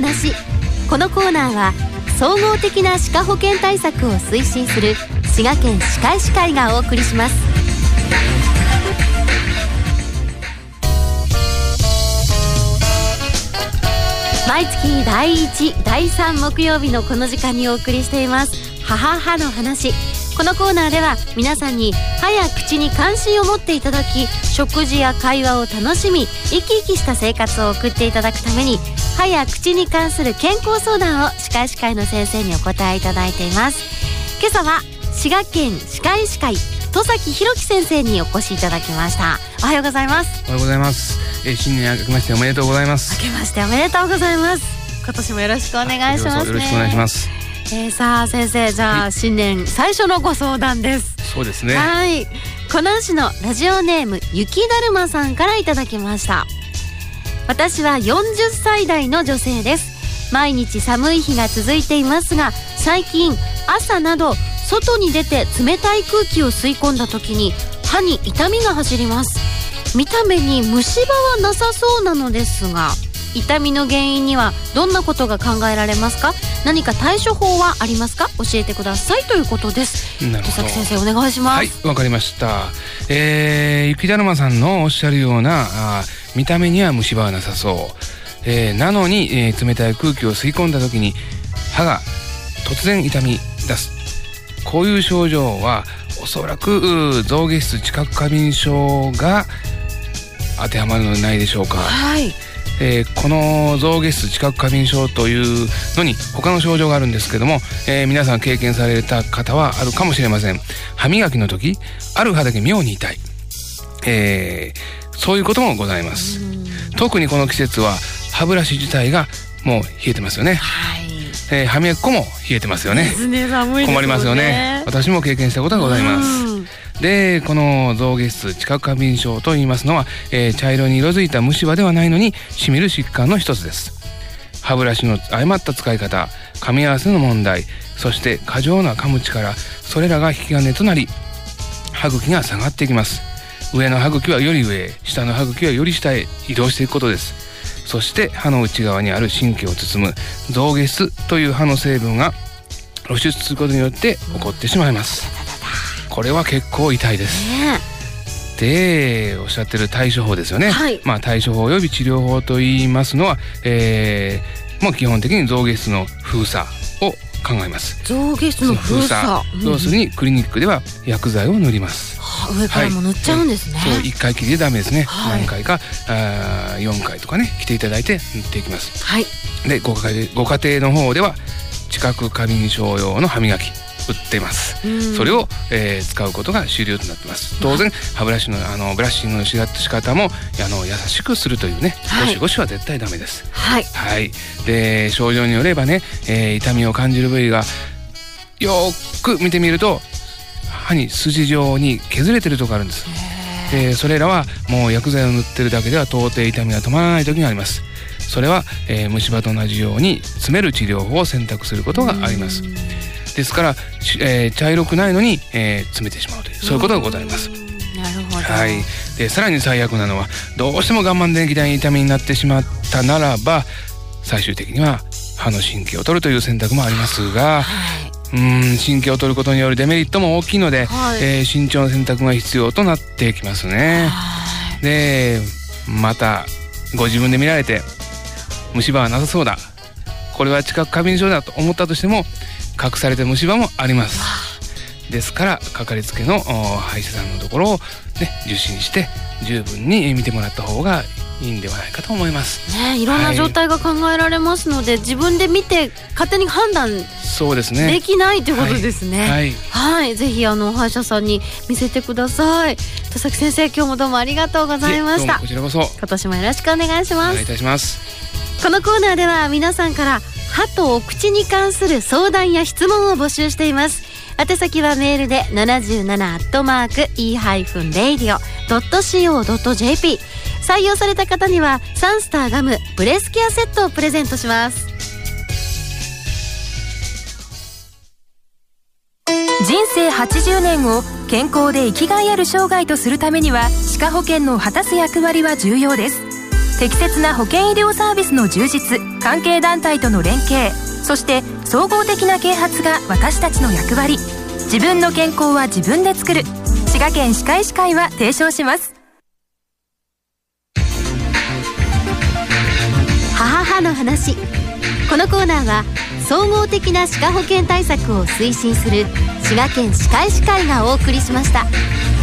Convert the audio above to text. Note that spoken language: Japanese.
話。このコーナーは総合的な歯科保険対策を推進する滋賀県歯科医師会がお送りします。毎月第1、第3木曜日のこの時間にお送りしています歯の話。このコーナーでは皆さんに歯や口に関心を持っていただき、食事や会話を楽しみ、生き生きした生活を送っていただくために、歯や口に関する健康相談を歯科医師会の先生にお答えいただいています。今朝は滋賀県歯科医師会戸崎弘樹先生にお越しいただきました。おはようございます。 おはようございます。新年明けましておめでとうございます。 明けましておめでとうございます。今年もよろしくお願いしますね。 よろしくお願いします。 さあ先生、じゃあ、新年最初のご相談です。 そうですね。 はい、湖南市のラジオネーム雪だるまさんからいただきました。私は40歳代の女性です。毎日寒い日が続いていますが、最近朝など外に出て冷たい空気を吸い込んだ時に歯に痛みが走ります。見た目に虫歯はなさそうなのですが、痛みの原因にはどんなことが考えられますか？何か対処法はありますか？教えてくださいということです。戸崎先生、お願いします。 はい、わかりました。雪だるまさんのおっしゃるような見た目には虫歯はなさそう、なのに、冷たい空気を吸い込んだ時に歯が突然痛み出す、こういう症状はおそらく象牙質知覚過敏症が当てはまるのではないでしょうか。 はい。 この象牙質知覚過敏症というのに他の症状があるんですけども、皆さん経験された方はあるかもしれません。歯磨きの時ある歯だけ妙に痛い、そういうこともございます。特にこの季節は歯ブラシ自体がもう冷えてますよね。 はい。 歯磨き粉も冷えてますよね。 寒いですよね。 困りますよね。私も経験したことがございます。で、この象牙質知覚過敏症といいますのは、茶色に色づいた虫歯ではないのにしみる疾患の一つです。歯ブラシの誤った使い方、噛み合わせの問題、そして過剰な噛む力、それらが引き金となり歯茎が下がっていきます。上の歯茎はより上へ、下の歯茎はより下へ移動していくことです。そして歯の内側にある神経を包む象牙質という歯の成分が露出することによって起こってしまいます。これは結構痛いです、で、おっしゃってる対処法ですよね。はい。対処法および治療法といいますのは、もう基本的に象牙質の封鎖を考えます。 象牙質の封鎖、 要するにクリニックでは薬剤を塗ります。 上からも塗っちゃうんですね。 そう、1回きりでダメですね。何回か4回とかね来ていただいて塗っていきます。はい。で、ご家庭の方では知覚過敏症用の歯磨き売っています。それを、使うことが主流となっています。当然歯ブラシのブラッシングの仕方も優しくするというね、ゴシゴシは絶対ダメです。はい、はい。で、症状によればね、痛みを感じる部位がよく見てみると歯に筋状に削れてるところがあるんです。それらはもう薬剤を塗ってるだけでは到底痛みが止まらない時があります。それは、虫歯と同じように詰める治療法を選択することがあります。ですから、茶色くないのに、詰めてしまうという、そういうことがございます。 なるほど。 はい。で、さらに最悪なのはどうしても我慢できない痛みになってしまったならば、最終的には歯の神経を取るという選択もありますが、神経を取ることによるデメリットも大きいので、慎重な選択が必要となってきますね。で、またご自分で見られて虫歯はなさそうだ、これは知覚過敏症だと思ったとしても隠された虫歯もあります。ですからかかりつけの歯医者さんのところを、ね、受診して十分に見てもらった方がいいんではないかと思います。 ね、いろんな状態が考えられますので、自分で見て勝手に判断できないということですね。はい、はい、ぜひ歯医者さんに見せてください。戸崎先生、今日もどうもありがとうございました。 こちらこそ今年もよろしくお願いします。 お願いいたします。 このコーナーでは皆さんから歯とお口に関する相談や質問を募集しています。宛先はメールで 77@e-radio.co.jp、 採用された方にはサンスターガムブレスケアセットをプレゼントします。 人生80年を健康で生きがいある生涯とするためには、歯科保険の果たす役割は重要です。 適切な保険医療サービスの充実、関係団体との連携、そして総合的な啓発が私たちの役割。自分の健康は自分で作る。滋賀県歯科医師会は提唱します。 母の話。このコーナーは総合的な歯科保険対策を推進する滋賀県歯科医師会がお送りしました。